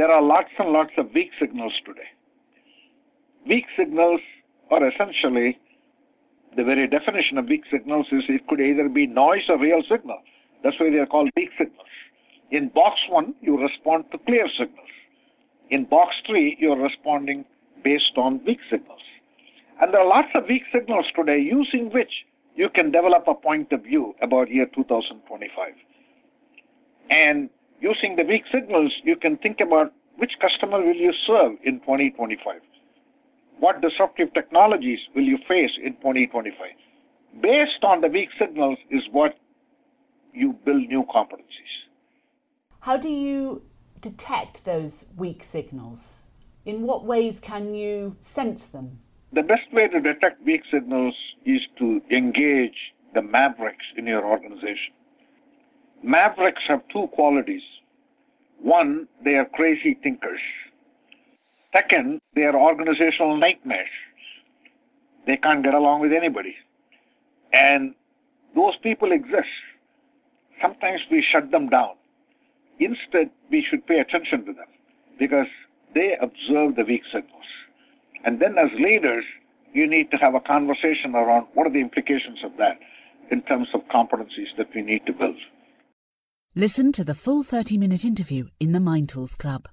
there are lots and lots of weak signals today. Weak signals are essentially, the very definition of weak signals is it could either be noise or real signal. That's why they are called weak signals. In box 1, you respond to clear signals. In box 3, you're responding based on weak signals. And there are lots of weak signals today using which you can develop a point of view about year 2025. And using the weak signals, you can think about which customer will you serve in 2025. What disruptive technologies will you face in 2025? Based on the weak signals is what you build new competencies. How do you detect those weak signals? In what ways can you sense them? The best way to detect weak signals is to engage the mavericks in your organization. Mavericks have two qualities. One, they are crazy thinkers. Second, they are organizational nightmares. They can't get along with anybody. And those people exist. Sometimes we shut them down. Instead, we should pay attention to them because they observe the weak signals. And then as leaders, you need to have a conversation around what are the implications of that in terms of competencies that we need to build. Listen to the full 30-minute interview in the Mind Tools Club.